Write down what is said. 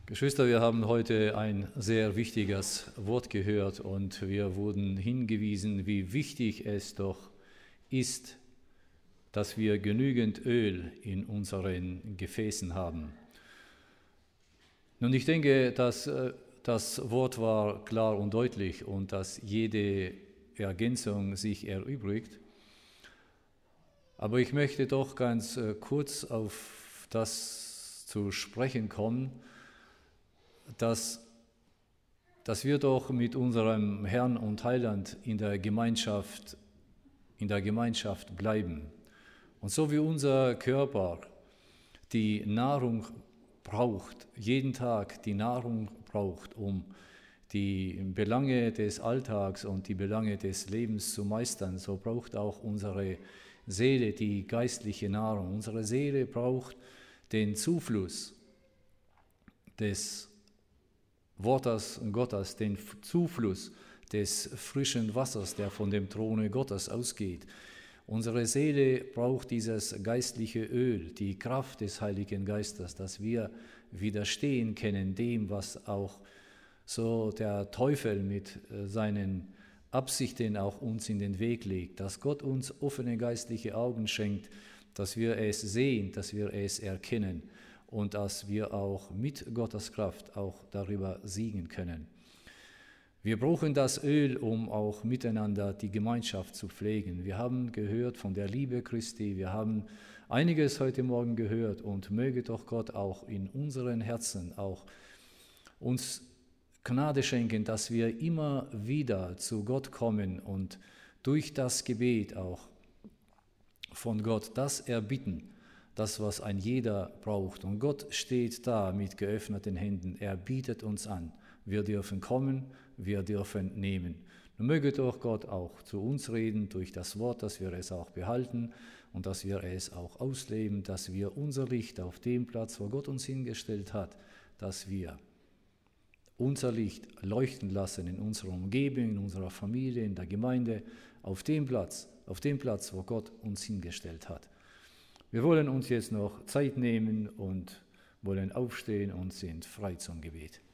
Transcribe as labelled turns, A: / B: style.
A: Geschwister, wir haben heute ein sehr wichtiges Wort gehört und wir wurden hingewiesen, wie wichtig es doch ist, dass wir genügend Öl in unseren Gefäßen haben. Nun, ich denke, dass das Wort war klar und deutlich und dass jede Ergänzung sich erübrigt. Aber ich möchte doch ganz kurz auf das zu sprechen kommen, dass wir doch mit unserem Herrn und Heiland in der Gemeinschaft bleiben. Und so wie unser Körper die Nahrung braucht, jeden Tag die Nahrung braucht, um die Belange des Alltags und die Belange des Lebens zu meistern, so braucht auch unsere Seele die geistliche Nahrung. Unsere Seele braucht den Zufluss des Wortes Gottes, den Zufluss des frischen Wassers, der von dem Throne Gottes ausgeht. Unsere Seele braucht dieses geistliche Öl, die Kraft des Heiligen Geistes, dass wir widerstehen können dem, was auch so der Teufel mit seinen Absichten auch uns in den Weg legt, dass Gott uns offene geistliche Augen schenkt, dass wir es sehen, dass wir es erkennen und dass wir auch mit Gottes Kraft auch darüber siegen können. Wir brauchen das Öl, um auch miteinander die Gemeinschaft zu pflegen. Wir haben gehört von der Liebe Christi, wir haben einiges heute Morgen gehört und möge doch Gott auch in unseren Herzen auch uns Gnade schenken, dass wir immer wieder zu Gott kommen und durch das Gebet auch von Gott das erbitten, das, was ein jeder braucht. Und Gott steht da mit geöffneten Händen. Er bietet uns an. Wir dürfen kommen, wir dürfen nehmen. Nun möge doch Gott auch zu uns reden durch das Wort, dass wir es auch behalten und dass wir es auch ausleben, dass wir unser Licht auf dem Platz, wo Gott uns hingestellt hat, dass wir unser Licht leuchten lassen in unserer Umgebung, in unserer Familie, in der Gemeinde, auf dem Platz, wo Gott uns hingestellt hat. Wir wollen uns jetzt noch Zeit nehmen und wollen aufstehen und sind frei zum Gebet.